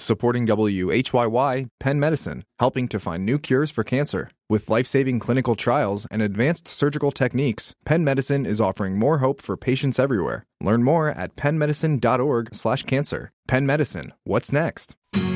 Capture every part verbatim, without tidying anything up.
Supporting W H Y Y, Penn Medicine, helping to find new cures for cancer. With life-saving clinical trials and advanced surgical techniques, Penn Medicine is offering more hope for patients everywhere. Learn more at penn medicine dot org slash cancer. Penn Medicine, what's next?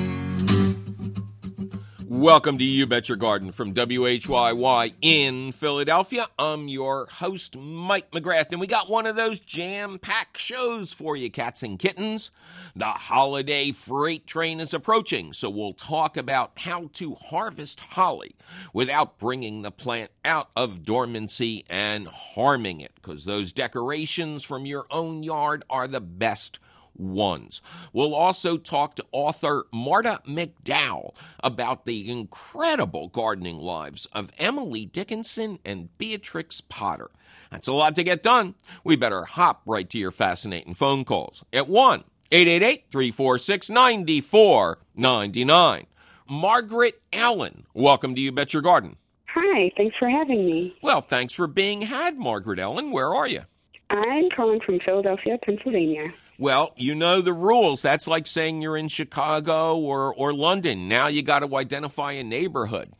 Welcome to You Bet Your Garden from W H Y Y in Philadelphia. I'm your host, Mike McGrath, and we got one of those jam-packed shows for you, cats and kittens. The holiday freight train is approaching, so we'll talk about how to harvest holly without bringing the plant out of dormancy and harming it, because those decorations from your own yard are the best ones. We'll also talk to author Marta McDowell about the incredible gardening lives of Emily Dickinson and Beatrix Potter. That's a lot to get done. We better hop right to your fascinating phone calls at one eight eight eight, three four six, nine four nine nine. Margaret Allen, welcome to You Bet Your Garden. Hi, thanks for having me. Well, thanks for being had, Margaret Allen. Where are you? I'm calling from Philadelphia, Pennsylvania. Well, you know the rules. That's like saying you're in Chicago or, or London. Now you got to identify a neighborhood.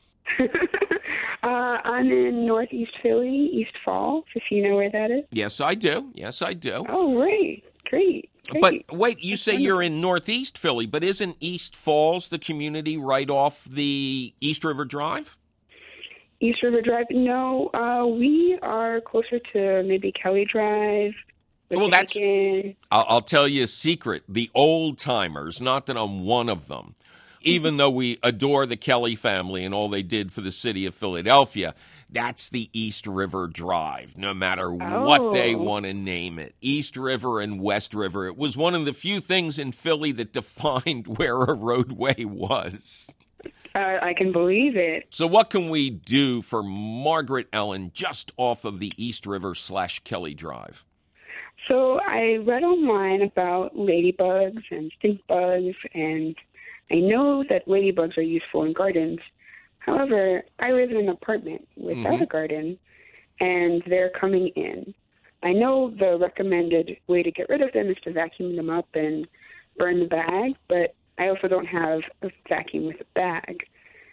uh, I'm in Northeast Philly, East Falls, if you know where that is. Yes, I do. Yes, I do. Oh, great. Great. Great. But wait, you That's say wonderful. You're in Northeast Philly, but isn't East Falls the community right off the East River Drive? East River Drive? No, uh, we are closer to maybe Kelly Drive. Well, that's, I'll, I'll tell you a secret. The old-timers, not that I'm one of them, even though we adore the Kelly family and all they did for the city of Philadelphia, that's the East River Drive, no matter oh. what they want to name it. East River and West River. It was one of the few things in Philly that defined where a roadway was. Uh, I can believe it. So what can we do for Margaret Allen just off of the East River slash Kelly Drive? So I read online about ladybugs and stink bugs, and I know that ladybugs are useful in gardens. However, I live in an apartment without mm-hmm. a garden, and they're coming in. I know the recommended way to get rid of them is to vacuum them up and burn the bag, but I also don't have a vacuum with a bag.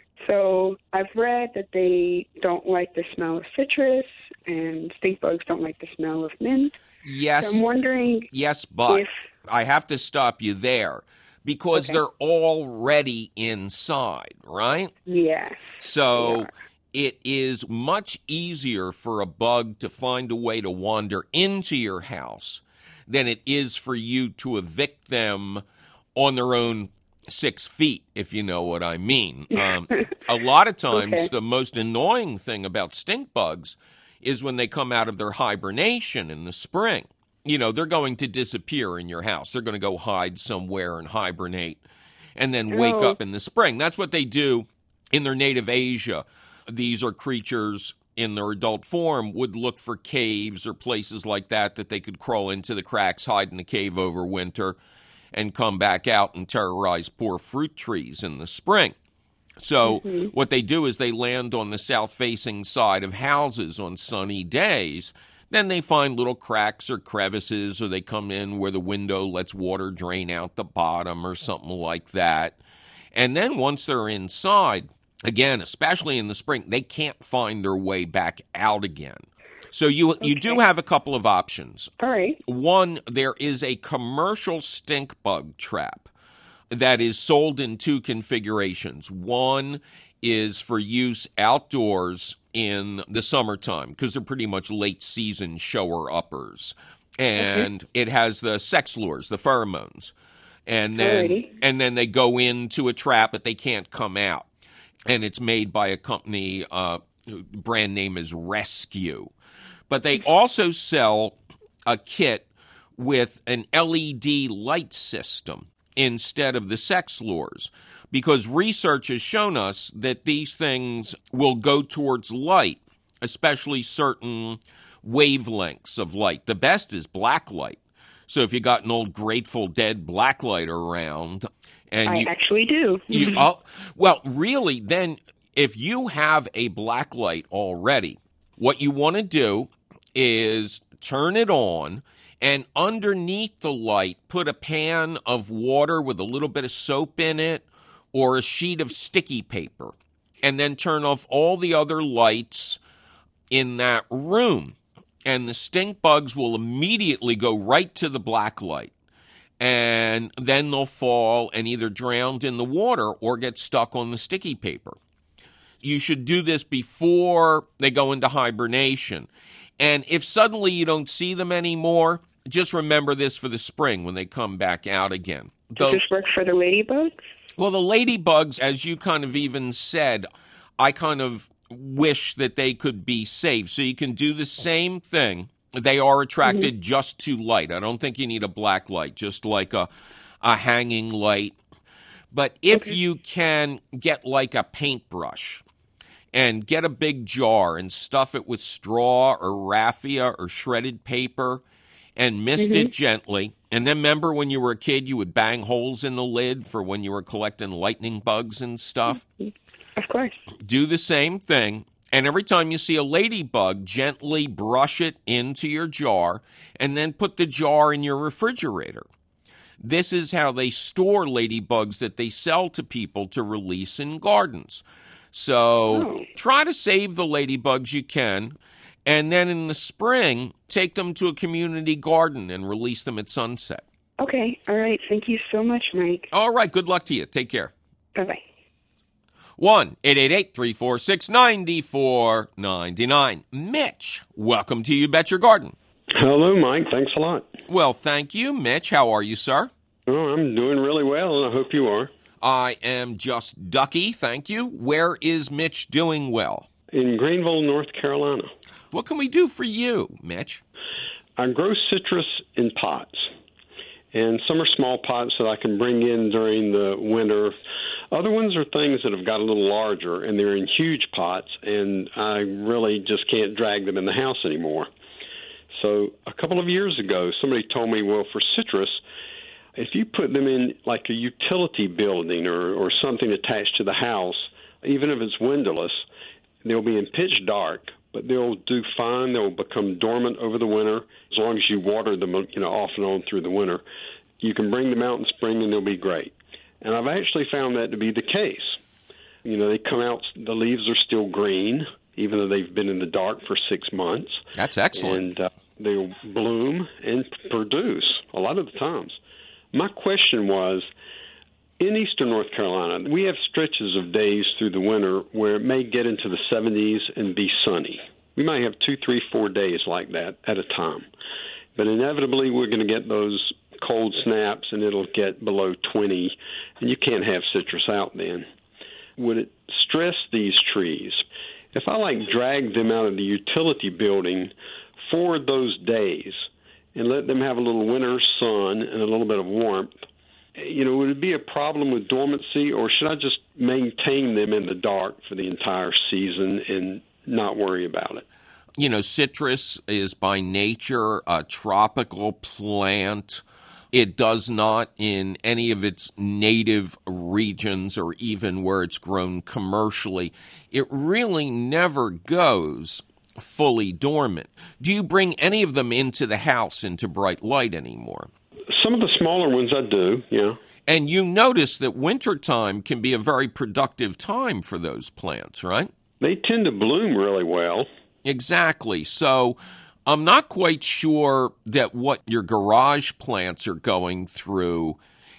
So I've read that they don't like the smell of citrus, and stink bugs don't like the smell of mint. Yes. So I'm wondering Yes, but if, I have to stop you there because okay. they're already inside, right? Yes. So it is much easier for a bug to find a way to wander into your house than it is for you to evict them on their own six feet, if you know what I mean. Um, a lot of times, okay. the most annoying thing about stink bugs is when they come out of their hibernation in the spring. You know, they're going to disappear in your house. They're going to go hide somewhere and hibernate and then wake oh. up in the spring. That's what they do in their native Asia. These are creatures in their adult form would look for caves or places like that that they could crawl into the cracks, hide in the cave over winter, and come back out and terrorize poor fruit trees in the spring. So mm-hmm. what they do is they land on the south-facing side of houses on sunny days. Then they find little cracks or crevices, or they come in where the window lets water drain out the bottom or something like that. And then once they're inside, again, especially in the spring, they can't find their way back out again. So you okay. you do have a couple of options. All right. One, there is a commercial stink bug trap that is sold in two configurations. One is for use outdoors in the summertime because they're pretty much late season shower-uppers. And mm-hmm. it has the sex lures, the pheromones. And then, Alrighty. and then they go into a trap, but they can't come out. And it's made by a company, uh, brand name is Rescue. But they also sell a kit with an L E D light system instead of the sex lures, because research has shown us that these things will go towards light, especially certain wavelengths of light. The best is black light. So if you got an old Grateful Dead black light around, and I you, actually do. you, oh, well, really, then if you have a black light already, what you want to do is turn it on And underneath the light, put a pan of water with a little bit of soap in it or a sheet of sticky paper. And then turn off all the other lights in that room. And the stink bugs will immediately go right to the black light. And then they'll fall and either drowned in the water or get stuck on the sticky paper. You should do this before they go into hibernation. And if suddenly you don't see them anymore, just remember this for the spring when they come back out again. Does this work for the ladybugs? Well, the ladybugs, as you kind of even said, I kind of wish that they could be saved. So you can do the same thing. They are attracted mm-hmm. just to light. I don't think you need a black light, just like a, a hanging light. But if okay. you can get like a paintbrush and get a big jar and stuff it with straw or raffia or shredded paper and mist mm-hmm. it gently. And then remember when you were a kid, you would bang holes in the lid for when you were collecting lightning bugs and stuff? Of course. Do the same thing. And every time you see a ladybug, gently brush it into your jar and then put the jar in your refrigerator. This is how they store ladybugs that they sell to people to release in gardens. So oh. try to save the ladybugs you can. And then in the spring, take them to a community garden and release them at sunset. Okay. All right. Thank you so much, Mike. All right. Good luck to you. Take care. Bye-bye. one eight eight eight, three four six, nine four nine nine. Mitch, welcome to You Bet Your Garden. Hello, Mike. Thanks a lot. Well, thank you, Mitch. How are you, sir? Oh, I'm doing really well, and I hope you are. I am just ducky, thank you. Where is Mitch doing well? In Greenville, North Carolina. What can we do for you, Mitch? I grow citrus in pots, and some are small pots that I can bring in during the winter. Other ones are things that have got a little larger, and they're in huge pots, and I really just can't drag them in the house anymore. So a couple of years ago, somebody told me, well, for citrus, if you put them in like a utility building or, or something attached to the house, even if it's windowless, they'll be in pitch dark, but they'll do fine. They'll become dormant over the winter as long as you water them, you know, off and on through the winter. You can bring them out in spring, and they'll be great. And I've actually found that to be the case. You know, they come out, the leaves are still green, even though they've been in the dark for six months. That's excellent. And uh, they'll bloom and produce a lot of the times. My question was, in eastern North Carolina, we have stretches of days through the winter where it may get into the seventies and be sunny. We might have two, three, four days like that at a time. But inevitably, we're going to get those cold snaps, and it'll get below twenty, and you can't have citrus out then. Would it stress these trees? If I, like, drag them out of the utility building for those days and let them have a little winter sun and a little bit of warmth, you know, would it be a problem with dormancy, or should I just maintain them in the dark for the entire season and not worry about it? You know, citrus is by nature a tropical plant. It does not, in any of its native regions or even where it's grown commercially, it really never goes fully dormant. Do you bring any of them into the house into bright light anymore? Some of the smaller ones I do, yeah. And you notice that wintertime can be a very productive time for those plants, right? They tend to bloom really well. Exactly. So I'm not quite sure that what your garage plants are going through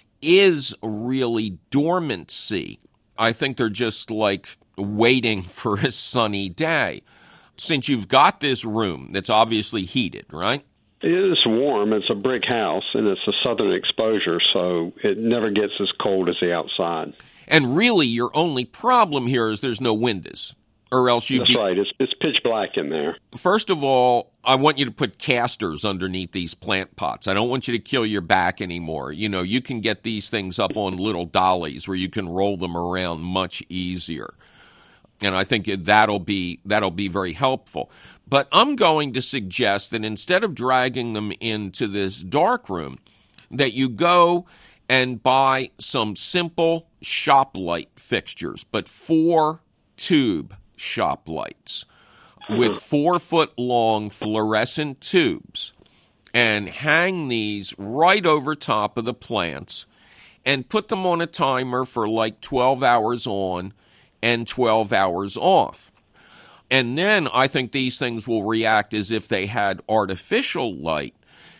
is really dormancy. I think they're just like waiting for a sunny day. Since you've got this room that's obviously heated, right? It is warm. It's a brick house, and it's a southern exposure, so it never gets as cold as the outside. And really, your only problem here is there's no windows, or else you'd That's be... right. It's, it's pitch black in there. First of all, I want you to put casters underneath these plant pots. I don't want you to kill your back anymore. You know, you can get these things up on little dollies where you can roll them around much easier. And I think that'll be that'll be very helpful. But I'm going to suggest that instead of dragging them into this dark room, that you go and buy some simple shop light fixtures, but four tube shop lights with four foot long fluorescent tubes. and hang these right over top of the plants and put them on a timer for like twelve hours on and twelve hours off. And then I think these things will react as if they had artificial light.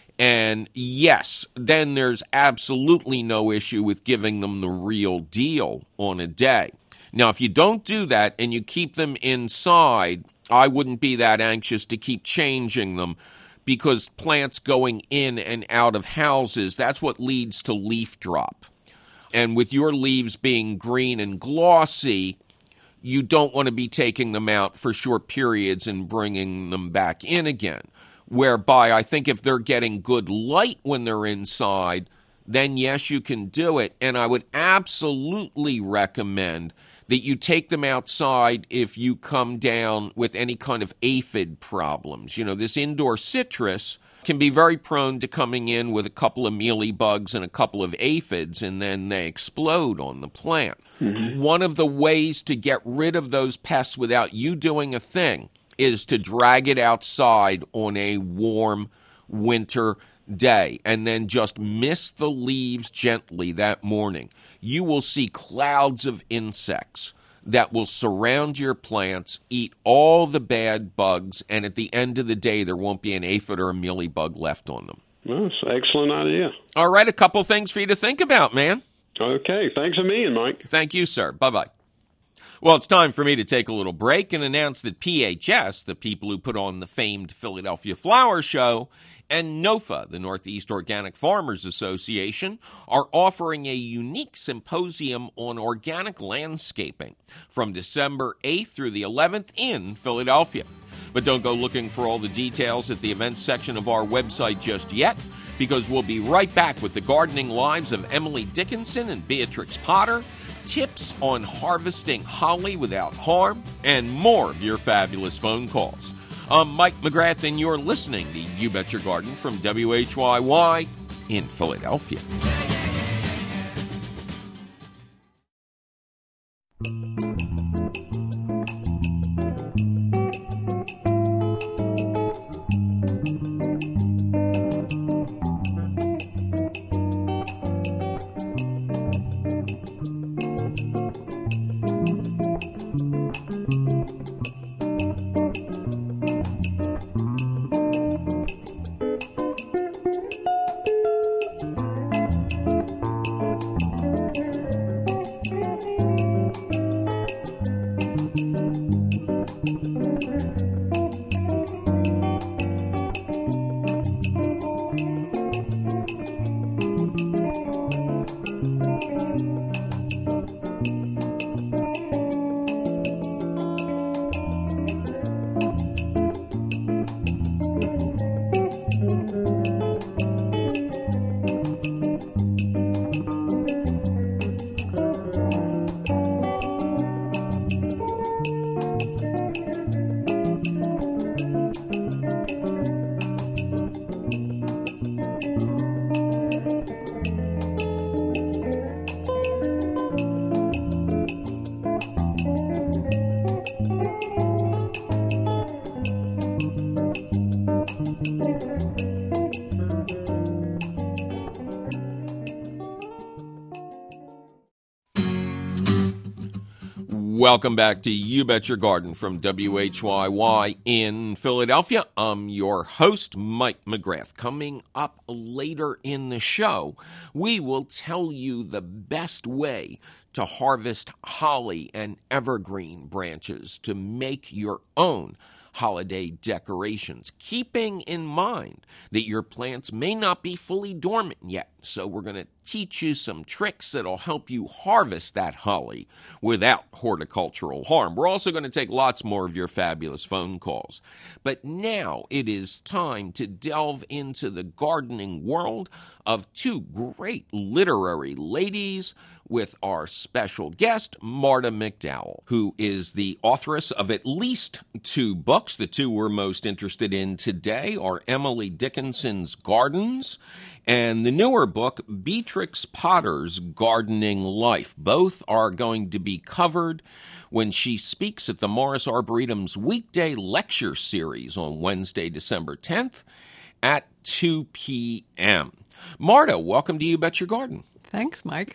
And yes, then there's absolutely no issue with giving them the real deal on a day. Now, if you don't do that and you keep them inside, I wouldn't be that anxious to keep changing them, because plants going in and out of houses, that's what leads to leaf drop. And with your leaves being green and glossy, you don't want to be taking them out for short periods and bringing them back in again. Whereby I think if they're getting good light when they're inside, then yes, you can do it. And I would absolutely recommend that you take them outside if you come down with any kind of aphid problems. You know, this indoor citrus can be very prone to coming in with a couple of mealybugs and a couple of aphids, and then they explode on the plant. Mm-hmm. One of the ways to get rid of those pests without you doing a thing is to drag it outside on a warm winter day and then just mist the leaves gently that morning. You will see clouds of insects that will surround your plants, eat all the bad bugs, and at the end of the day, there won't be an aphid or a mealybug left on them. Well, that's an excellent idea. All right, a couple things for you to think about, man. Okay, thanks a million, Mike. Thank you, sir. Bye-bye. Well, it's time for me to take a little break and announce that P H S, the people who put on the famed Philadelphia Flower Show, and NOFA, the Northeast Organic Farmers Association, are offering a unique symposium on organic landscaping from December eighth through the eleventh in Philadelphia. But don't go looking for all the details at the events section of our website just yet, because we'll be right back with the gardening lives of Emily Dickinson and Beatrix Potter, tips on harvesting holly without harm, and more of your fabulous phone calls. I'm Mike McGrath, and you're listening to You Bet Your Garden from W H Y Y in Philadelphia. Welcome back to You Bet Your Garden from W H Y Y in Philadelphia. I'm your host, Mike McGrath. Coming up later in the show, we will tell you the best way to harvest holly and evergreen branches to make your own holiday decorations, keeping in mind that your plants may not be fully dormant yet. So we're going to teach you some tricks that'll help you harvest that holly without horticultural harm. We're also going to take lots more of your fabulous phone calls. But now it is time to delve into the gardening world of two great literary ladies with our special guest, Marta McDowell, who is the authoress of at least two books. The two we're most interested in today are Emily Dickinson's Gardens and the newer book, Beatrix Potter's Gardening Life. Both are going to be covered when she speaks at the Morris Arboretum's weekday lecture series on Wednesday, December tenth, at two p.m. Marta, welcome to You Bet Your Garden. Thanks, Mike.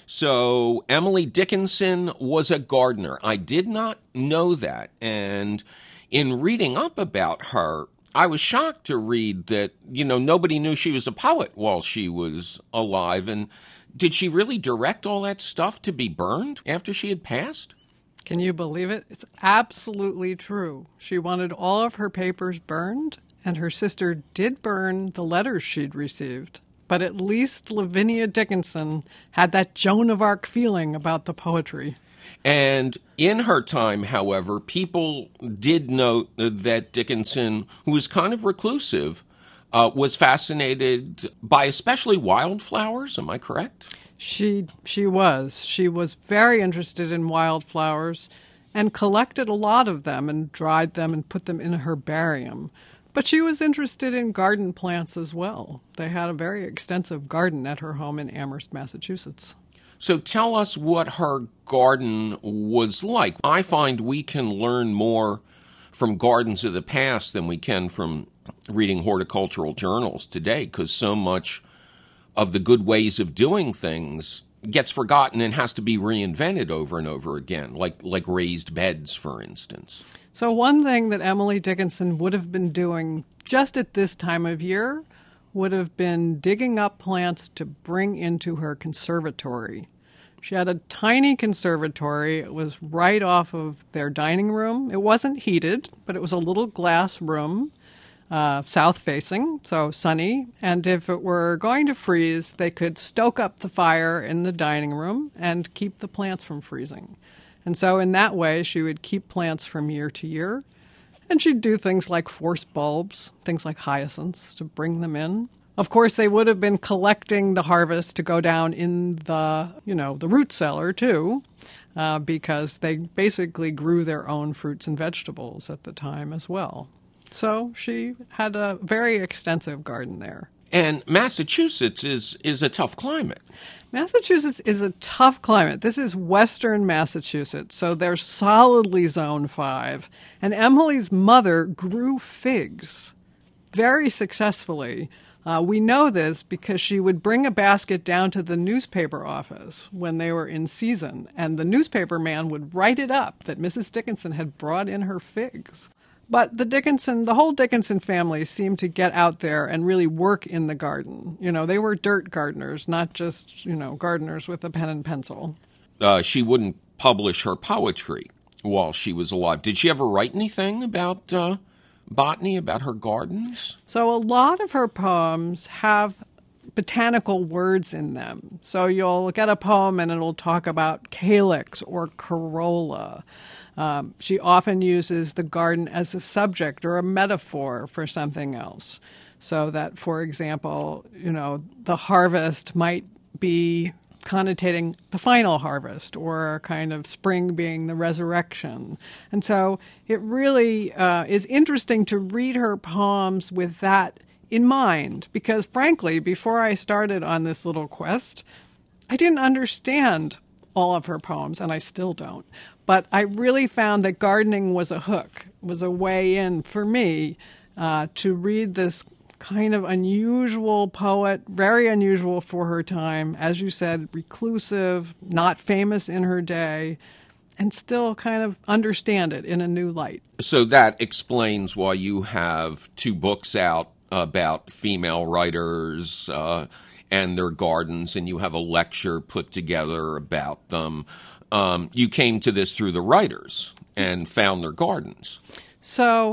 So Emily Dickinson was a gardener. I did not know that. And in reading up about her, I was shocked to read that, you know, nobody knew she was a poet while she was alive. And did she really direct all that stuff to be burned after she had passed? Can you believe it? It's absolutely true. She wanted all of her papers burned, and her sister did burn the letters she'd received. But at least Lavinia Dickinson had that Joan of Arc feeling about the poetry. And in her time, however, people did note that Dickinson, who was kind of reclusive, uh, was fascinated by especially wildflowers. Am I correct? She she was. She was very interested in wildflowers and collected a lot of them and dried them and put them in a herbarium. But she was interested in garden plants as well. They had a very extensive garden at her home in Amherst, Massachusetts. So tell us what her garden was like. I find we can learn more from gardens of the past than we can from reading horticultural journals today, because so much of the good ways of doing things gets forgotten and has to be reinvented over and over again, like like raised beds, for instance. So one thing that Emily Dickinson would have been doing just at this time of year would have been digging up plants to bring into her conservatory. She had a tiny conservatory. It was right off of their dining room. It wasn't heated, but it was a little glass room, uh, south-facing, so sunny. And if it were going to freeze, they could stoke up the fire in the dining room and keep the plants from freezing. And so in that way, she would keep plants from year to year. And she'd do things like force bulbs, things like hyacinths, to bring them in. Of course, they would have been collecting the harvest to go down in the, you know, the root cellar, too, uh, because they basically grew their own fruits and vegetables at the time as well. So she had a very extensive garden there. And Massachusetts is, is a tough climate. Massachusetts is a tough climate. This is western Massachusetts, so they're solidly zone five. And Emily's mother grew figs very successfully. Uh, we know this because she would bring a basket down to the newspaper office when they were in season, and the newspaper man would write it up that Missus Dickinson had brought in her figs. But the Dickinson, the whole Dickinson family seemed to get out there and really work in the garden. You know, they were dirt gardeners, not just, you know, gardeners with a pen and pencil. Uh, she wouldn't publish her poetry while she was alive. Did she ever write anything about uh, botany, about her gardens? So a lot of her poems have botanical words in them. So you'll get a poem and it'll talk about calyx or corolla. Um, she often uses the garden as a subject or a metaphor for something else. So that, for example, you know, the harvest might be connotating the final harvest, or kind of spring being the resurrection. And so it really uh, is interesting to read her poems with that in mind, because frankly, before I started on this little quest, I didn't understand all of her poems, and I still don't. But I really found that gardening was a hook, was a way in for me uh, to read this kind of unusual poet, very unusual for her time, as you said, reclusive, not famous in her day, and still kind of understand it in a new light. So that explains why you have two books out about female writers uh, and their gardens, and you have a lecture put together about them. Um, you came to this through the writers and found their gardens. So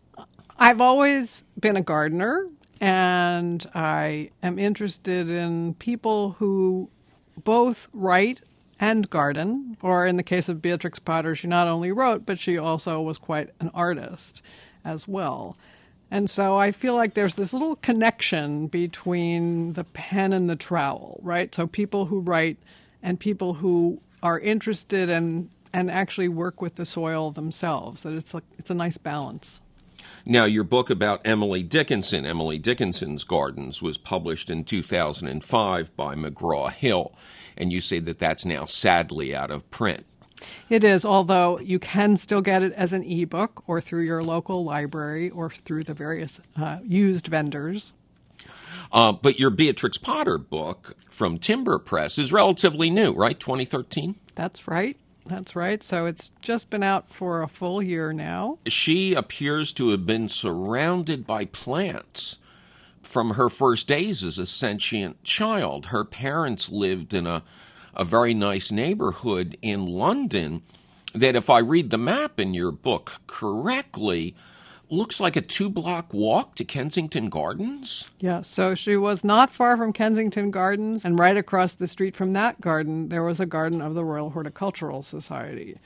I've always been a gardener, and I am interested in people who both write and garden, or in the case of Beatrix Potter, she not only wrote, but she also was quite an artist as well. And so I feel like there's this little connection between the pen and the trowel, right? So people who write and people who are interested in and actually work with the soil themselves, that it's like it's a nice balance. Now, your book about Emily Dickinson, Emily Dickinson's Gardens, was published in two thousand five by McGraw-Hill, and you say that that's now sadly out of print. It is, although you can still get it as an ebook or through your local library or through the various uh, used vendors. Uh, but your Beatrix Potter book from Timber Press is relatively new, right? twenty thirteen? That's right. That's right. So it's just been out for a full year now. She appears to have been surrounded by plants from her first days as a sentient child. Her parents lived in a, a very nice neighborhood in London that, if I read the map in your book correctly, looks like a two-block walk to Kensington Gardens. Yeah, so she was not far from Kensington Gardens, and right across the street from that garden, there was a garden of the Royal Horticultural Society.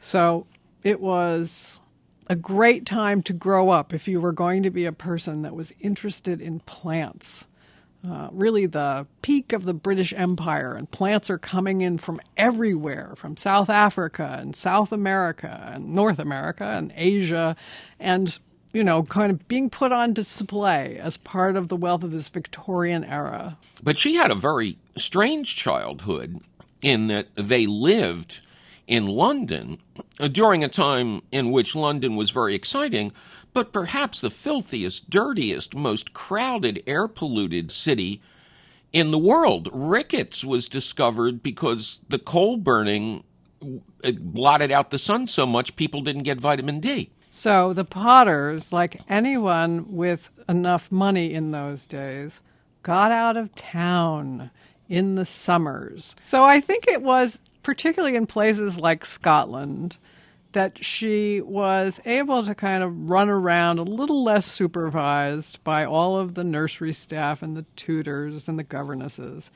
So it was a great time to grow up if you were going to be a person that was interested in plants. Uh, really the peak of the British Empire, and plants are coming in from everywhere, from South Africa and South America and North America and Asia, and, you know, kind of being put on display as part of the wealth of this Victorian era. But she had a very strange childhood in that they lived in London during a time in which London was very exciting, but perhaps the filthiest, dirtiest, most crowded, air-polluted city in the world. Rickets was discovered because the coal burning blotted out the sun so much people didn't get vitamin D. So the Potters, like anyone with enough money in those days, got out of town in the summers. So I think it was particularly in places like Scotland that she was able to kind of run around a little less supervised by all of the nursery staff and the tutors and the governesses.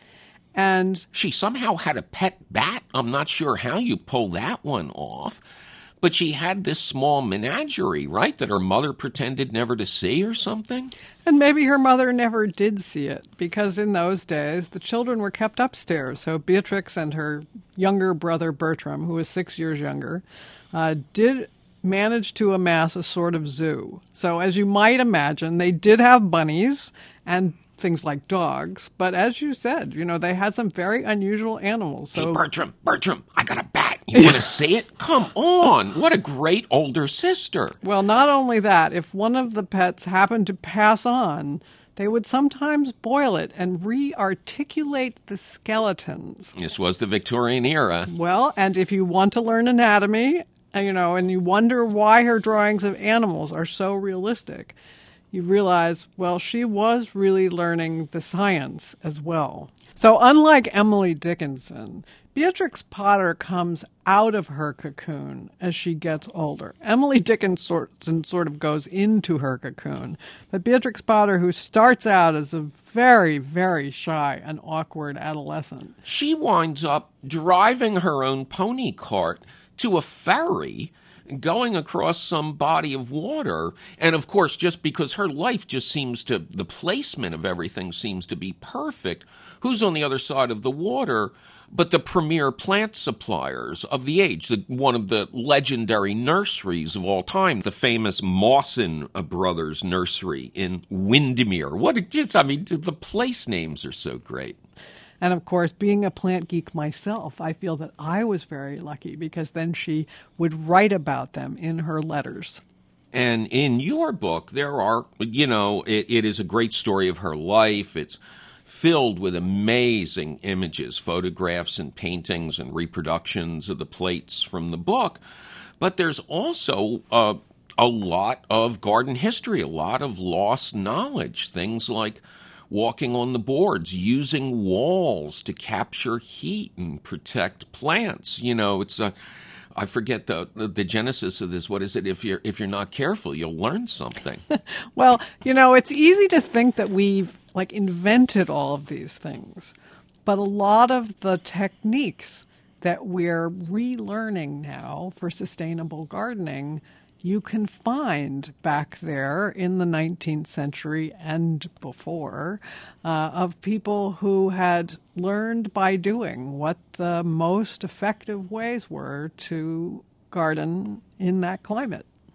And she somehow had a pet bat. I'm not sure how you pull that one off. But she had this small menagerie, right, that her mother pretended never to see or something? And maybe her mother never did see it, because in those days the children were kept upstairs. So Beatrix and her younger brother Bertram, who was six years younger, uh, did manage to amass a sort of zoo. So as you might imagine, they did have bunnies and things like dogs. But as you said, you know, they had some very unusual animals. So hey, Bertram, Bertram, I got a bat. You want to see it? Come on. What a great older sister. Well, not only that, if one of the pets happened to pass on, they would sometimes boil it and re-articulate the skeletons. This was the Victorian era. Well, and if you want to learn anatomy, you know, and you wonder why her drawings of animals are so realistic, you realize, well, she was really learning the science as well. So unlike Emily Dickinson, Beatrix Potter comes out of her cocoon as she gets older. Emily Dickinson sort of goes into her cocoon. But Beatrix Potter, who starts out as a very, very shy and awkward adolescent, she winds up driving her own pony cart to a ferry going across some body of water. And of course, just because her life just seems to, the placement of everything seems to be perfect, who's on the other side of the water but the premier plant suppliers of the age, the, one of the legendary nurseries of all time, the famous Mawson Brothers Nursery in Windermere. What it is, I mean, the place names are so great. And of course, being a plant geek myself, I feel that I was very lucky because then she would write about them in her letters. And in your book, there are, you know, it, it is a great story of her life. It's filled with amazing images, photographs and paintings and reproductions of the plates from the book. But there's also uh, a lot of garden history, a lot of lost knowledge, things like walking on the boards, using walls to capture heat and protect plants. You know, it's a, I forget the, the the genesis of this. What is it? If you're if you're not careful, you'll learn something. Well, you know, it's easy to think that we've like invented all of these things, but a lot of the techniques that we're relearning now for sustainable gardening, you can find back there in the nineteenth century and before uh, of people who had learned by doing what the most effective ways were to garden in that climate.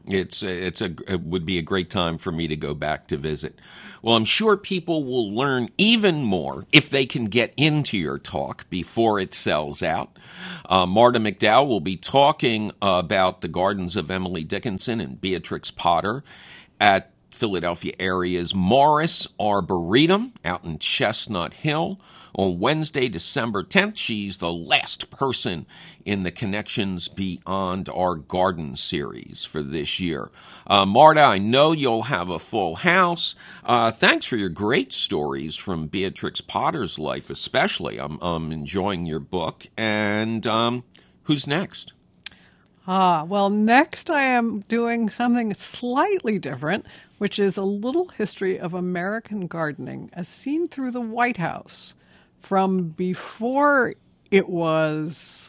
It's it's a it would be a great time for me to go back to visit. Well, I'm sure people will learn even more if they can get into your talk before it sells out. Uh, Marta McDowell will be talking uh, about the gardens of Emily Dickinson and Beatrix Potter at Philadelphia area's Morris Arboretum out in Chestnut Hill on Wednesday, December tenth. She's the last person in the Connections Beyond Our Garden series for this year. Uh, Marta, I know you'll have a full house. Uh, thanks for your great stories from Beatrix Potter's life, especially. I'm, I'm enjoying your book. And um, who's next? Ah, well, next I am doing something slightly different, which is a little history of American gardening as seen through the White House from before it was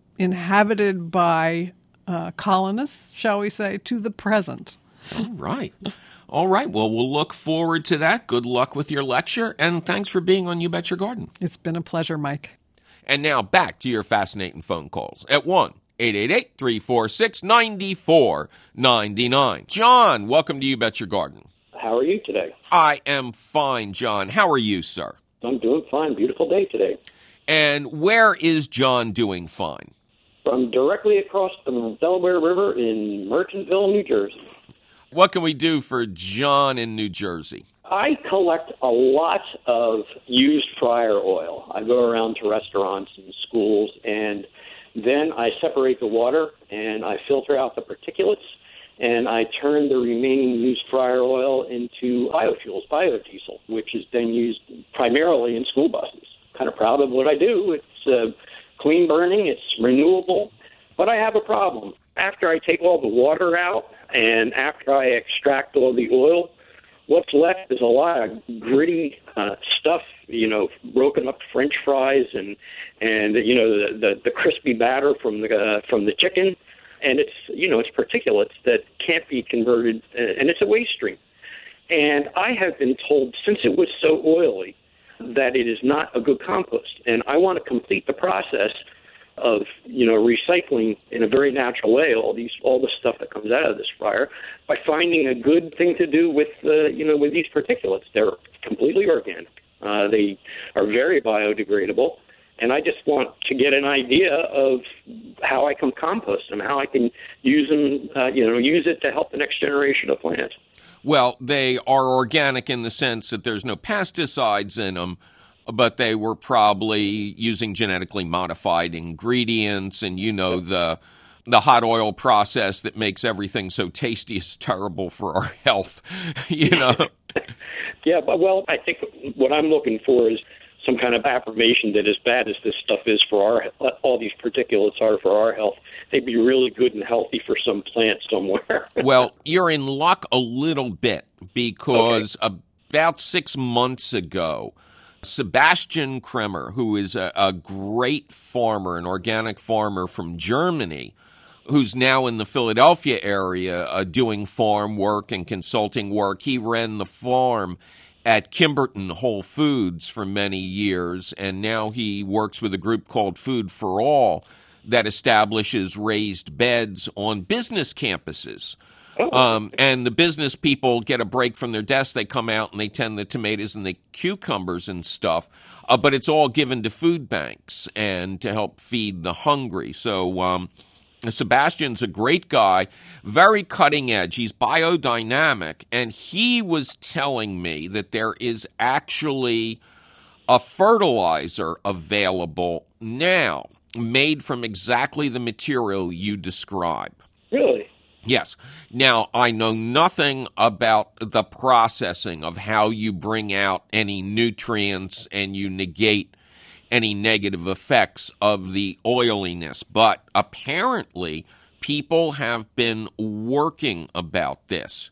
inhabited by uh, colonists, shall we say, to the present. All right. All right. Well, we'll look forward to that. Good luck with your lecture, and thanks for being on You Bet Your Garden. It's been a pleasure, Mike. And now back to your fascinating phone calls at one eight eight eight, three four six, nine four nine nine. John, welcome to You Bet Your Garden. How are you today? I am fine, John. How are you, sir? I'm doing fine. Beautiful day today. And where is John doing fine? I'm directly across the Delaware River in Merchantville, New Jersey. What can we do for John in New Jersey? I collect a lot of used fryer oil. I go around to restaurants and schools, and then I separate the water, and I filter out the particulates, and I turn the remaining used fryer oil into biofuels, biodiesel, which is then used primarily in school buses. Kind of proud of what I do. It's uh, clean burning, it's renewable, but I have a problem. After I take all the water out and after I extract all the oil, what's left is a lot of gritty uh, stuff, you know, broken up French fries and, and you know, the, the, the crispy batter from the uh, from the chicken. And it's, you know, it's particulates that can't be converted, and it's a waste stream. And I have been told, since it was so oily, that it is not a good compost. And I want to complete the process of, you know, recycling in a very natural way all these all the stuff that comes out of this fryer by finding a good thing to do with, uh, you know, with these particulates. They're completely organic. Uh, they are very biodegradable. And I just want to get an idea of how I can compost them, how I can use them, uh, you know, use it to help the next generation of plants. Well, they are organic in the sense that there's no pesticides in them, but they were probably using genetically modified ingredients, and you know the the hot oil process that makes everything so tasty is terrible for our health. You know. Yeah, but well, I think what I'm looking for is some kind of affirmation that as bad as this stuff is for our, all these particulates are for our health, they'd be really good and healthy for some plant somewhere. Well, you're in luck a little bit because okay. about six months ago, Sebastian Kremer, who is a, a great farmer, an organic farmer from Germany, who's now in the Philadelphia area uh, doing farm work and consulting work. He ran the farm at Kimberton Whole Foods for many years, and now he works with a group called Food for All that establishes raised beds on business campuses. Oh. Um, and the business people get a break from their desks. They come out and they tend the tomatoes and the cucumbers and stuff, uh, but it's all given to food banks and to help feed the hungry. So um, Sebastian's a great guy, very cutting edge. He's biodynamic, and he was telling me that there is actually a fertilizer available now made from exactly the material you describe. Really? Yes. Now, I know nothing about the processing of how you bring out any nutrients and you negate any negative effects of the oiliness, but apparently people have been working about this.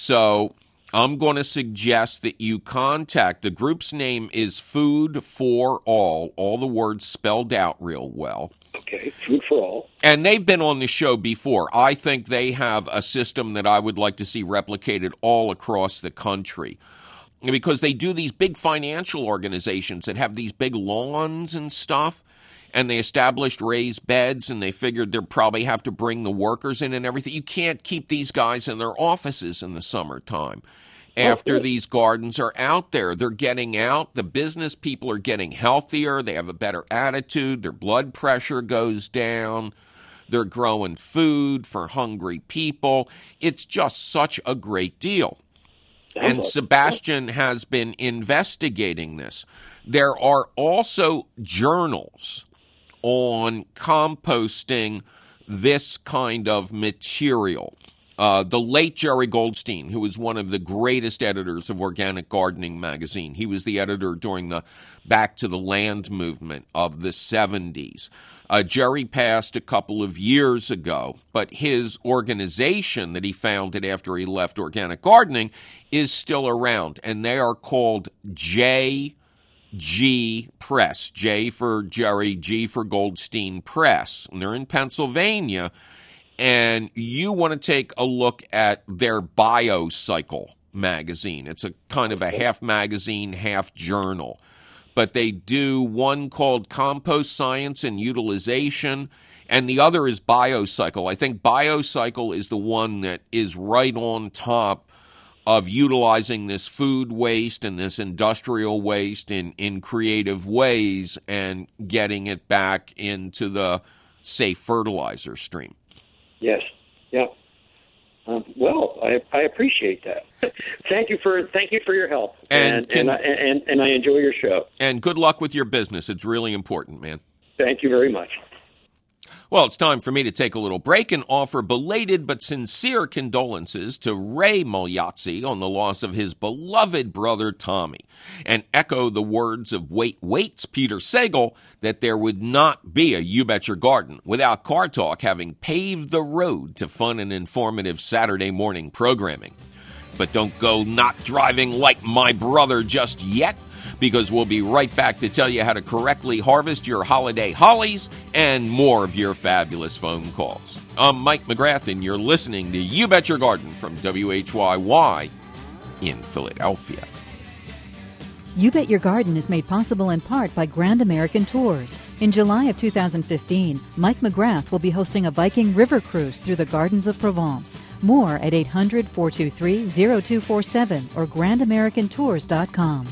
So I'm going to suggest that you contact, the group's name is Food for All, all the words spelled out real well. Okay, Food for All. And they've been on the show before. I think they have a system that I would like to see replicated all across the country, because they do these big financial organizations that have these big lawns and stuff, and they established raised beds, and they figured they'd probably have to bring the workers in and everything. You can't keep these guys in their offices in the summertime. After these gardens are out there, they're getting out. The business people are getting healthier. They have a better attitude. Their blood pressure goes down. They're growing food for hungry people. It's just such a great deal. And Sebastian has been investigating this. There are also journals on composting this kind of material. Uh, the late Jerry Goldstein, who was one of the greatest editors of Organic Gardening magazine, he was the editor during the Back to the Land movement of the seventies. Uh, Jerry passed a couple of years ago, but his organization that he founded after he left Organic Gardening is still around, and they are called J G Press. J for Jerry, G for Goldstein Press. And they're in Pennsylvania. And you want to take a look at their BioCycle magazine. It's a kind of a half magazine, half journal. But they do one called Compost Science and Utilization, and the other is BioCycle. I think BioCycle is the one that is right on top of utilizing this food waste and this industrial waste in, in creative ways and getting it back into the safe fertilizer stream. Yes. Yeah. Um, well, I, I appreciate that. thank you for thank you for your help, and and can, and, I, and and I enjoy your show. And good luck with your business. It's really important, man. Thank you very much. Well, it's time for me to take a little break and offer belated but sincere condolences to Ray Magliazzi on the loss of his beloved brother Tommy, and echo the words of Wait Wait's Peter Sagal that there would not be a You Bet Your Garden without Car Talk having paved the road to fun and informative Saturday morning programming. But don't go not driving like my brother just yet, because we'll be right back to tell you how to correctly harvest your holiday hollies and more of your fabulous phone calls. I'm Mike McGrath, and you're listening to You Bet Your Garden from W H Y Y in Philadelphia. You Bet Your Garden is made possible in part by Grand American Tours. In July of two thousand fifteen, Mike McGrath will be hosting a Viking river cruise through the Gardens of Provence. More at eight hundred, four two three, zero two four seven or grand american tours dot com.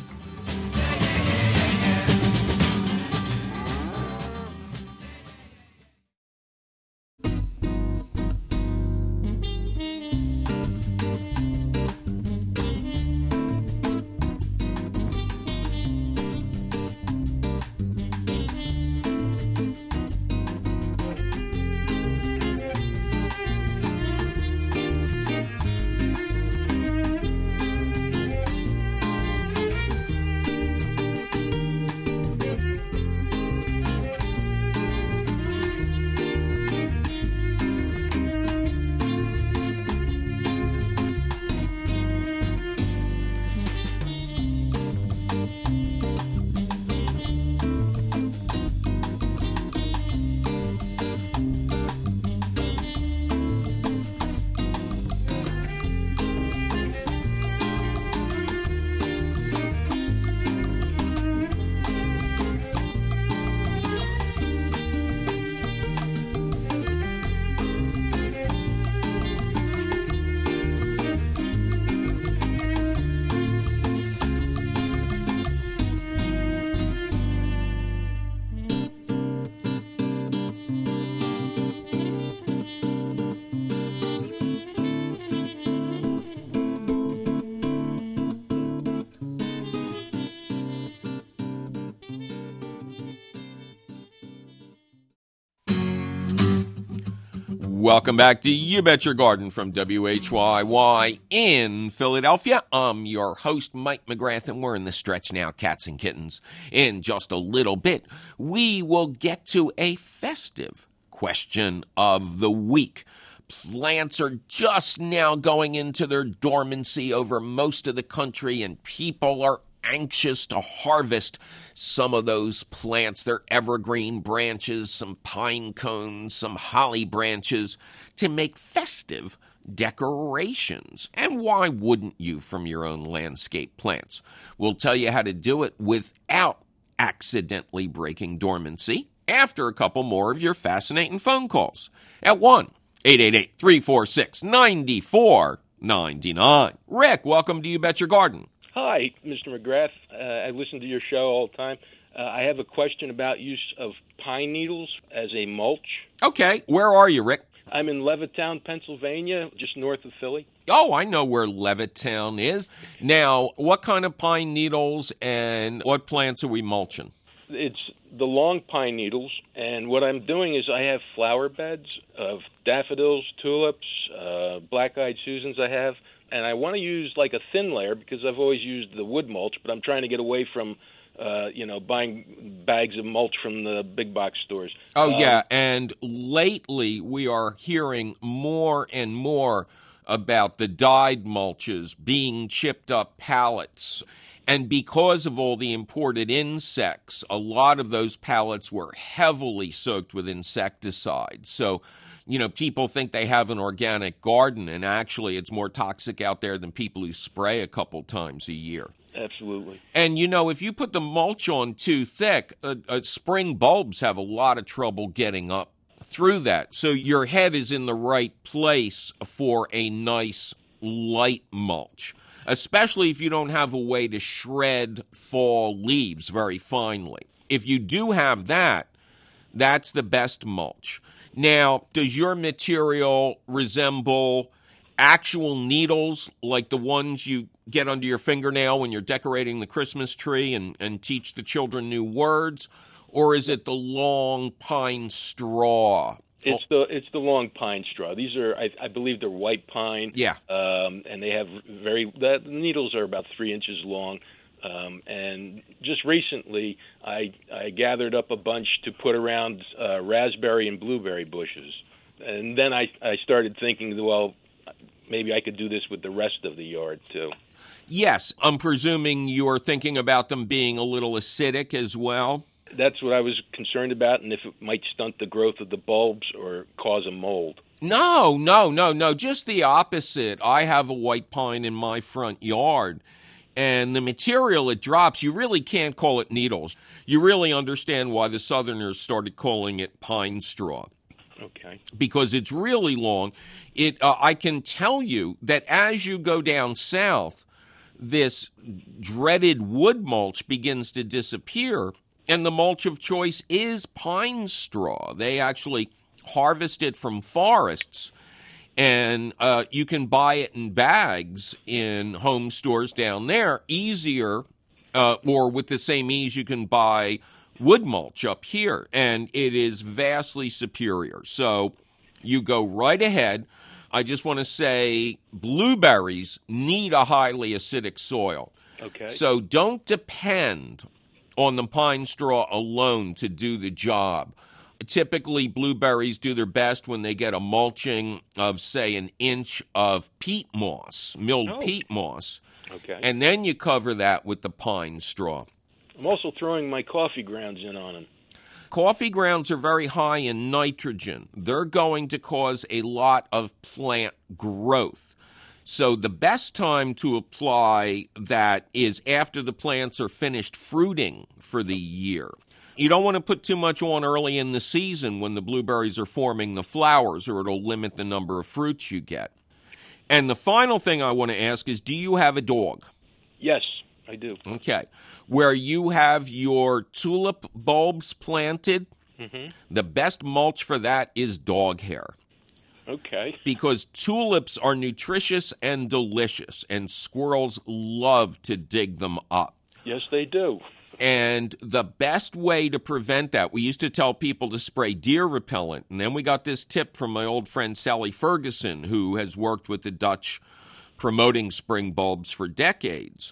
Welcome back to You Bet Your Garden from W H Y Y in Philadelphia. I'm your host, Mike McGrath, and we're in the stretch now, cats and kittens. In just a little bit, we will get to a festive question of the week. Plants are just now going into their dormancy over most of the country, and people are anxious to harvest some of those plants, their evergreen branches, some pine cones, some holly branches, to make festive decorations. And why wouldn't you from your own landscape plants? We'll tell you how to do it without accidentally breaking dormancy after a couple more of your fascinating phone calls at one eight eight eight, three four six, nine four nine nine. Rick, welcome to You Bet Your Garden. Hi, Mister McGrath. Uh, I listen to your show all the time. Uh, I have a question about use of pine needles as a mulch. Okay, where are you, Rick? I'm in Levittown, Pennsylvania, just north of Philly. Oh, I know where Levittown is. Now, what kind of pine needles and what plants are we mulching? It's the long pine needles, and what I'm doing is I have flower beds of daffodils, tulips, uh, black-eyed Susans I have, and I want to use like a thin layer because I've always used the wood mulch, but I'm trying to get away from Uh, you know, buying bags of mulch from the big box stores. Oh, um, yeah, and lately we are hearing more and more about the dyed mulches being chipped up pallets. And because of all the imported insects, a lot of those pallets were heavily soaked with insecticides. So, you know, people think they have an organic garden, and actually it's more toxic out there than people who spray a couple times a year. Absolutely. And, you know, if you put the mulch on too thick, uh, uh, spring bulbs have a lot of trouble getting up through that. So your head is in the right place for a nice light mulch, especially if you don't have a way to shred fall leaves very finely. If you do have that, that's the best mulch. Now, does your material resemble actual needles like the ones you get under your fingernail when you're decorating the Christmas tree and, and teach the children new words? Or is it the long pine straw? It's the it's the long pine straw. These are, I, I believe, they're white pine. Yeah. Um, and they have very the needles are about three inches long. Um, and just recently, I I gathered up a bunch to put around uh, raspberry and blueberry bushes. And then I I started thinking, well, maybe I could do this with the rest of the yard too. Yes, I'm presuming you're thinking about them being a little acidic as well. That's what I was concerned about, and if it might stunt the growth of the bulbs or cause a mold. No, no, no, no, just the opposite. I have a white pine in my front yard, and the material it drops, you really can't call it needles. You really understand why the Southerners started calling it pine straw. Okay. Because it's really long. It, uh, I can tell you that as you go down south, this dreaded wood mulch begins to disappear, and the mulch of choice is pine straw. They actually harvest it from forests, and uh, you can buy it in bags in home stores down there, easier, uh, or with the same ease you can buy wood mulch up here, and it is vastly superior. So you go right ahead. I just want to say blueberries need a highly acidic soil. Okay. So don't depend on the pine straw alone to do the job. Typically, blueberries do their best when they get a mulching of, say, an inch of peat moss, milled Oh. peat moss. Okay. And then you cover that with the pine straw. I'm also throwing my coffee grounds in on them. Coffee grounds are very high in nitrogen. They're going to cause a lot of plant growth. So the best time to apply that is after the plants are finished fruiting for the year. You don't want to put too much on early in the season when the blueberries are forming the flowers, or it'll limit the number of fruits you get. And the final thing I want to ask is, do you have a dog? Yes, I do. Okay. Where you have your tulip bulbs planted, Mm-hmm. the best mulch for that is dog hair. Okay. Because tulips are nutritious and delicious, and squirrels love to dig them up. Yes, they do. And the best way to prevent that, we used to tell people to spray deer repellent, and then we got this tip from my old friend Sally Ferguson, who has worked with the Dutch promoting spring bulbs for decades.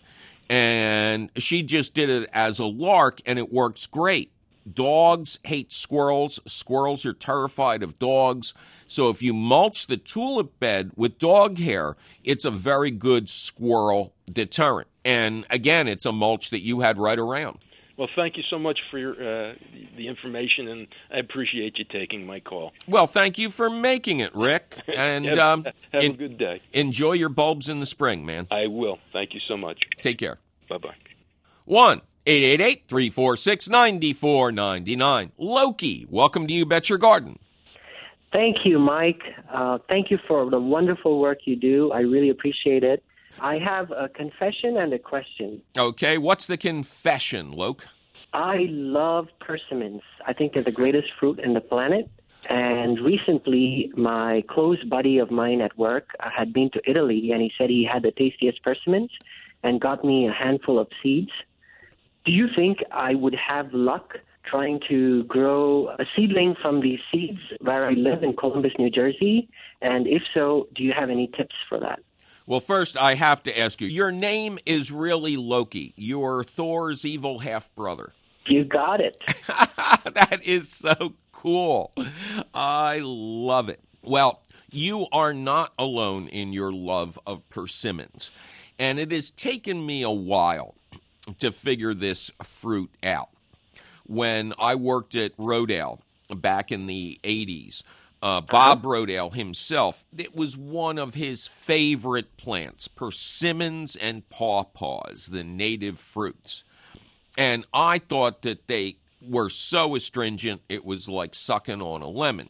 And she just did it as a lark, and it works great. Dogs hate squirrels. Squirrels are terrified of dogs. So if you mulch the tulip bed with dog hair, it's a very good squirrel deterrent. And again, it's a mulch that you had right around. Well, thank you so much for your, uh, the information, and I appreciate you taking my call. Well, thank you for making it, Rick. And have um, have en- a good day. Enjoy your bulbs in the spring, man. I will. Thank you so much. Take care. Bye-bye. one eight eight eight, three four six, nine four nine nine. Loki, welcome to You Bet Your Garden. Thank you, Mike. Uh, thank you for the wonderful work you do. I really appreciate it. I have a confession and a question. Okay, what's the confession, Loke? I love persimmons. I think they're the greatest fruit in the planet. And recently, my close buddy of mine at work had been to Italy, and he said he had the tastiest persimmons and got me a handful of seeds. Do you think I would have luck trying to grow a seedling from these seeds where I live in Columbus, New Jersey? And if so, do you have any tips for that? Well, first, I have to ask you, your name is really Loki. You're Thor's evil half-brother. You got it. That is so cool. I love it. Well, you are not alone in your love of persimmons, and it has taken me a while to figure this fruit out. When I worked at Rodale back in the eighties, uh, Bob Rodale himself, it was one of his favorite plants, persimmons and pawpaws, the native fruits. And I thought that they were so astringent, it was like sucking on a lemon.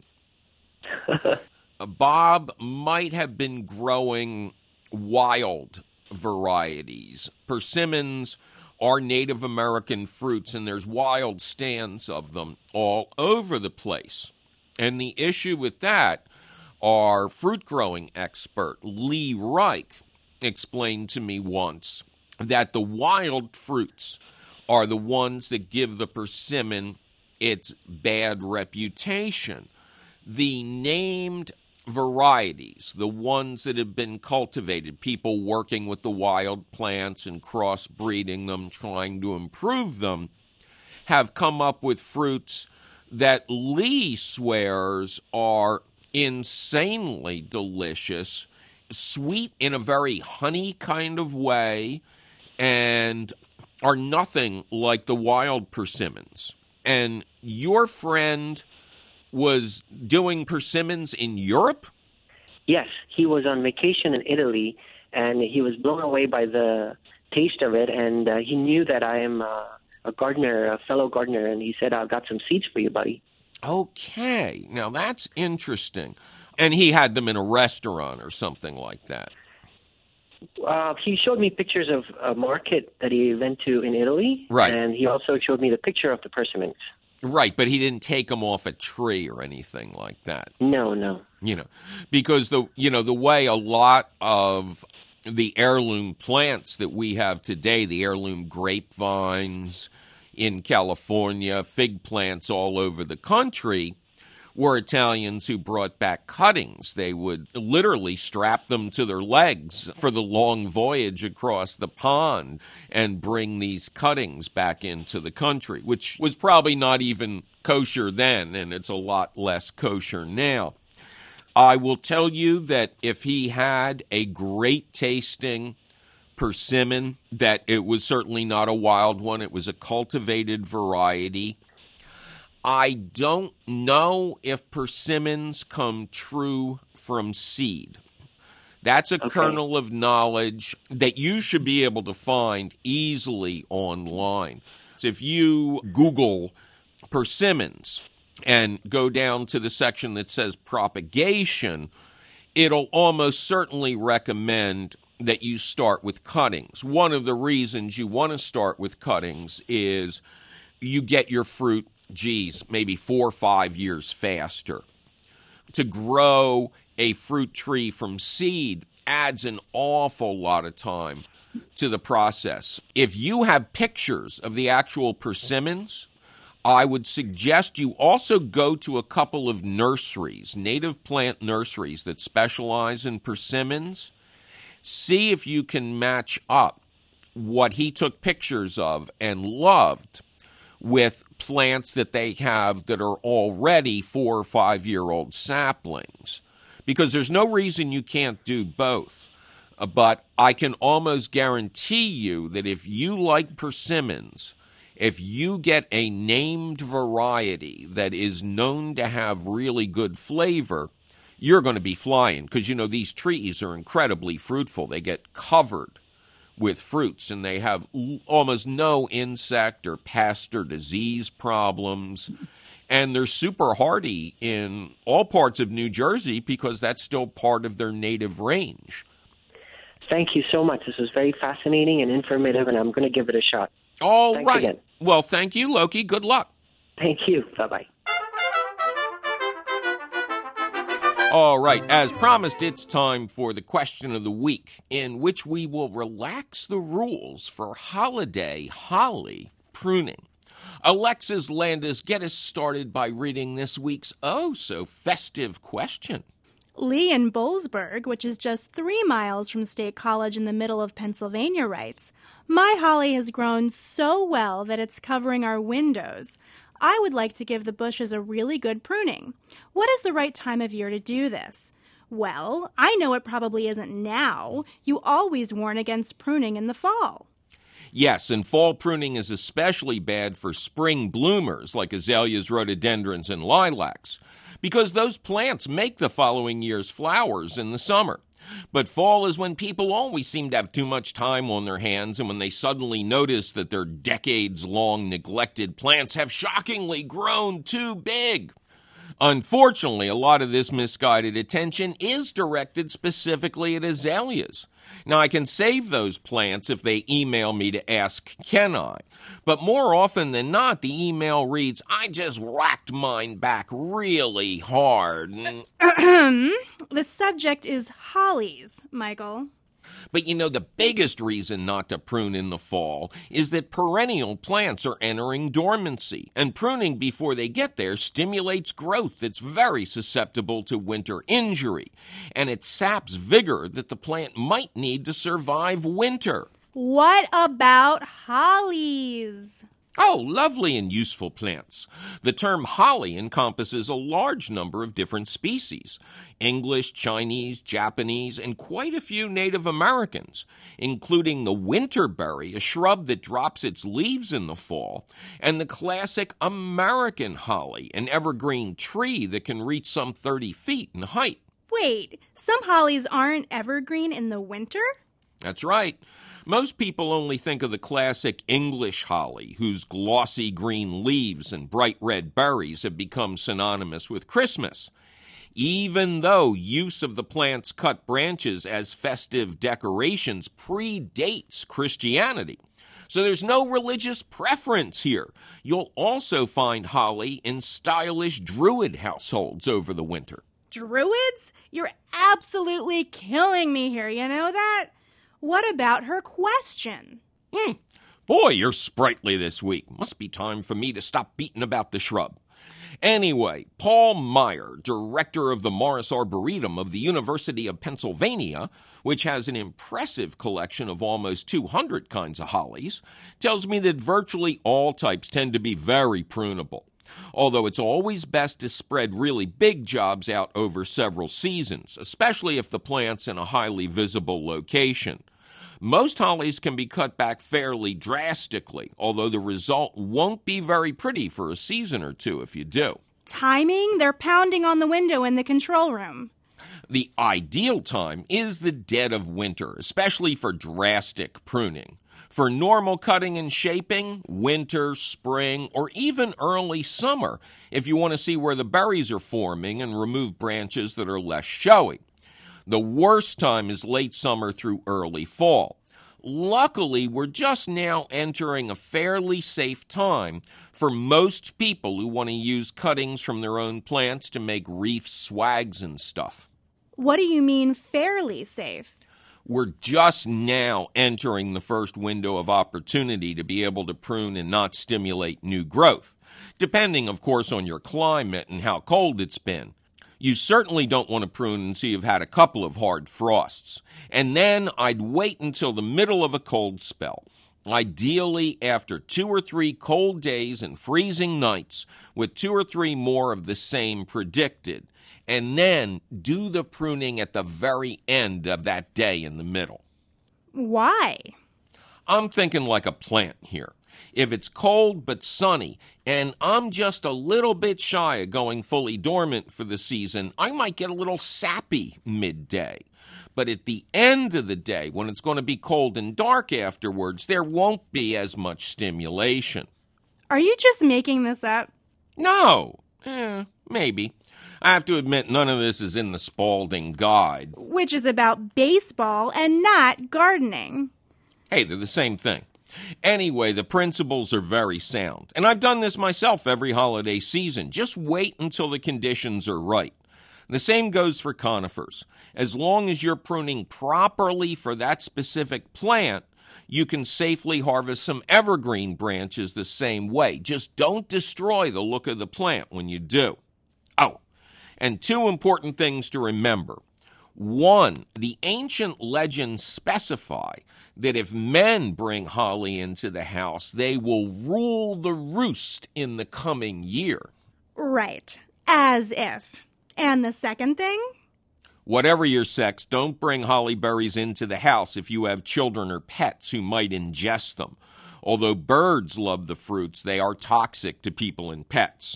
Bob might have been growing wild varieties. Persimmons are Native American fruits, and there's wild stands of them all over the place. And the issue with that, our fruit-growing expert, Lee Reich, explained to me once that the wild fruits are the ones that give the persimmon its bad reputation. The named varieties, the ones that have been cultivated, people working with the wild plants and crossbreeding them, trying to improve them, have come up with fruits that Lee swears are insanely delicious, sweet in a very honey kind of way, and are nothing like the wild persimmons. And your friend was doing persimmons in Europe? Yes, he was on vacation in Italy, and he was blown away by the taste of it, and uh, he knew that I am uh, a gardener, a fellow gardener, and he said, I've got some seeds for you, buddy. Okay, now that's interesting. And he had them in a restaurant or something like that. Uh, he showed me pictures of a market that he went to in Italy, right. And he also showed me the picture of the persimmons. Right, but he didn't take them off a tree or anything like that. No, no. You know, because the you know the way a lot of the heirloom plants that we have today, the heirloom grapevines in California, fig plants all over the country, were Italians who brought back cuttings. They would literally strap them to their legs for the long voyage across the pond and bring these cuttings back into the country, which was probably not even kosher then, and it's a lot less kosher now. I will tell you that if he had a great-tasting persimmon, that it was certainly not a wild one. It was a cultivated variety. I don't know if persimmons come true from seed. That's a okay. kernel of knowledge that you should be able to find easily online. So if you Google persimmons and go down to the section that says propagation, it'll almost certainly recommend that you start with cuttings. One of the reasons you want to start with cuttings is you get your fruit geez, maybe four or five years faster. To grow a fruit tree from seed adds an awful lot of time to the process. If you have pictures of the actual persimmons, I would suggest you also go to a couple of nurseries, native plant nurseries that specialize in persimmons. See if you can match up what he took pictures of and loved with plants that they have that are already four or five year old saplings, because there's no reason you can't do both. Uh, but I can almost guarantee you that if you like persimmons, if you get a named variety that is known to have really good flavor, you're going to be flying, because, you know, these trees are incredibly fruitful. They get covered with fruits, and they have l- almost no insect or pest or disease problems. And they're super hardy in all parts of New Jersey because that's still part of their native range. Thank you so much. This was very fascinating and informative, and I'm going to give it a shot. All Thanks right. again. Well, thank you, Loki. Good luck. Thank you. Bye-bye. All right, as promised, it's time for the question of the week, in which we will relax the rules for holiday holly pruning. Alexis Landis, get us started by reading this week's oh-so-festive question. Lee in Boalsburg, which is just three miles from State College in the middle of Pennsylvania, writes, "My holly has grown so well that it's covering our windows. I would like to give the bushes a really good pruning. What is the right time of year to do this?" Well, I know it probably isn't now. You always warn against pruning in the fall. Yes, and fall pruning is especially bad for spring bloomers like azaleas, rhododendrons, and lilacs, because those plants make the following year's flowers in the summer. But fall is when people always seem to have too much time on their hands, and when they suddenly notice that their decades-long neglected plants have shockingly grown too big. Unfortunately, a lot of this misguided attention is directed specifically at azaleas. Now, I can save those plants if they email me to ask, can I? But more often than not, the email reads, I just whacked mine back really hard. The subject is hollies, Michael. But you know, the biggest reason not to prune in the fall is that perennial plants are entering dormancy, and pruning before they get there stimulates growth that's very susceptible to winter injury, and it saps vigor that the plant might need to survive winter. What about hollies? Oh, lovely and useful plants. The term holly encompasses a large number of different species, English, Chinese, Japanese, and quite a few Native Americans, including the winterberry, a shrub that drops its leaves in the fall, and the classic American holly, an evergreen tree that can reach some thirty feet in height. Wait, some hollies aren't evergreen in the winter? That's right. Most people only think of the classic English holly, whose glossy green leaves and bright red berries have become synonymous with Christmas. Even though use of the plant's cut branches as festive decorations predates Christianity. So there's no religious preference here. You'll also find holly in stylish Druid households over the winter. Druids? You're absolutely killing me here, you know that? What about her question? Hmm. Boy, you're sprightly this week. Must be time for me to stop beating about the shrub. Anyway, Paul Meyer, director of the Morris Arboretum of the University of Pennsylvania, which has an impressive collection of almost two hundred kinds of hollies, tells me that virtually all types tend to be very prunable. Although it's always best to spread really big jobs out over several seasons, especially if the plant's in a highly visible location. Most hollies can be cut back fairly drastically, although the result won't be very pretty for a season or two if you do. Timing? They're pounding on the window in the control room. The ideal time is the dead of winter, especially for drastic pruning. For normal cutting and shaping, winter, spring, or even early summer, if you want to see where the berries are forming and remove branches that are less showy. The worst time is late summer through early fall. Luckily, we're just now entering a fairly safe time for most people who want to use cuttings from their own plants to make wreaths, swags, and stuff. What do you mean fairly safe? We're just now entering the first window of opportunity to be able to prune and not stimulate new growth, depending, of course, on your climate and how cold it's been. You certainly don't want to prune until you've had a couple of hard frosts. And then I'd wait until the middle of a cold spell, ideally after two or three cold days and freezing nights, with two or three more of the same predicted. And then do the pruning at the very end of that day in the middle. Why? I'm thinking like a plant here. If it's cold but sunny, and I'm just a little bit shy of going fully dormant for the season, I might get a little sappy midday. But at the end of the day, when it's going to be cold and dark afterwards, there won't be as much stimulation. Are you just making this up? No. Eh, maybe. I have to admit, none of this is in the Spalding Guide. Which is about baseball and not gardening. Hey, they're the same thing. Anyway, the principles are very sound. And I've done this myself every holiday season. Just wait until the conditions are right. The same goes for conifers. As long as you're pruning properly for that specific plant, you can safely harvest some evergreen branches the same way. Just don't destroy the look of the plant when you do. Oh, and two important things to remember. One, the ancient legends specify that if men bring holly into the house, they will rule the roost in the coming year. Right. As if. And the second thing? Whatever your sex, don't bring holly berries into the house if you have children or pets who might ingest them. Although birds love the fruits, they are toxic to people and pets.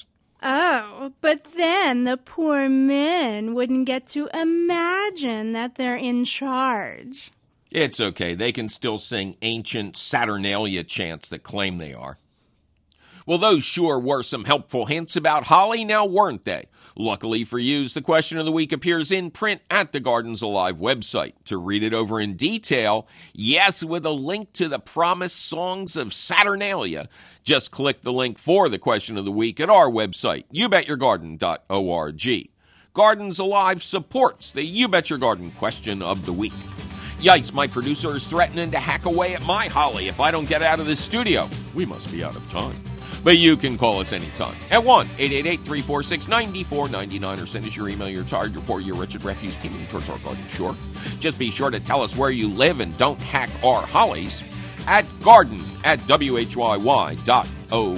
Oh, but then the poor men wouldn't get to imagine that they're in charge. It's okay. They can still sing ancient Saturnalia chants that claim they are. Well, those sure were some helpful hints about holly, now weren't they? Luckily for you, the question of the week appears in print at the Gardens Alive website. To read it over in detail, yes, with a link to the promised songs of Saturnalia, just click the link for the question of the week at our website, you bet your garden dot org. Gardens Alive supports the You Bet Your Garden question of the week. Yikes, my producer is threatening to hack away at my holly if I don't get out of this studio. We must be out of time. But you can call us anytime at one eight eight eight, three four six, nine four nine nine or send us your email, your tired report, your wretched refuse teeming towards our garden shore. Just be sure to tell us where you live and don't hack our hollies at garden at W H Y Y dot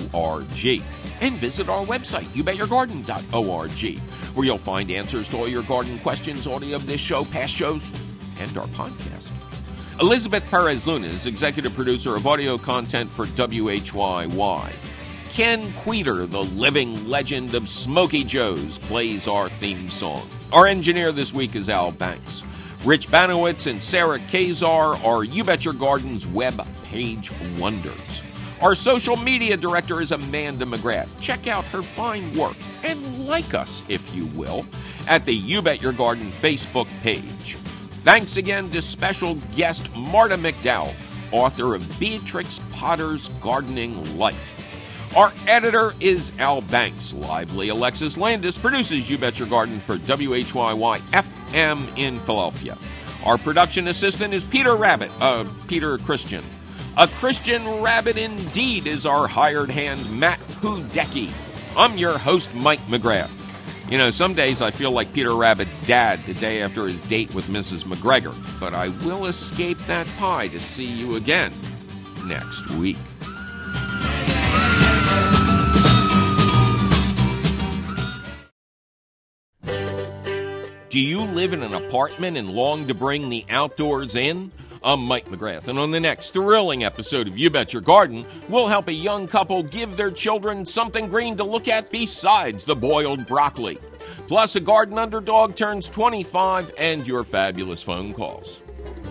org. And visit our website, you bet your garden dot org, where you'll find answers to all your garden questions, audio of this show, past shows, and our podcast. Elizabeth Perez Luna is executive producer of audio content for W H Y Y. Ken Queter, the living legend of Smokey Joe's, plays our theme song. Our engineer this week is Al Banks. Rich Banowitz and Sarah Kazar are You Bet Your Garden's web page wonders. Our social media director is Amanda McGrath. Check out her fine work and like us, if you will, at the You Bet Your Garden Facebook page. Thanks again to special guest Marta McDowell, author of Beatrix Potter's Gardening Life. Our editor is Al Banks. Lively Alexis Landis produces You Bet Your Garden for W H Y Y F M in Philadelphia. Our production assistant is Peter Rabbit, uh, Peter Christian. A Christian rabbit indeed is our hired hand, Matt Hudecki. I'm your host, Mike McGrath. You know, some days I feel like Peter Rabbit's dad the day after his date with Missus McGregor, but I will escape that pie to see you again next week. Do you live in an apartment and long to bring the outdoors in? I'm Mike McGrath, and on the next thrilling episode of You Bet Your Garden, we'll help a young couple give their children something green to look at besides the boiled broccoli. Plus, a garden underdog turns twenty-five and your fabulous phone calls.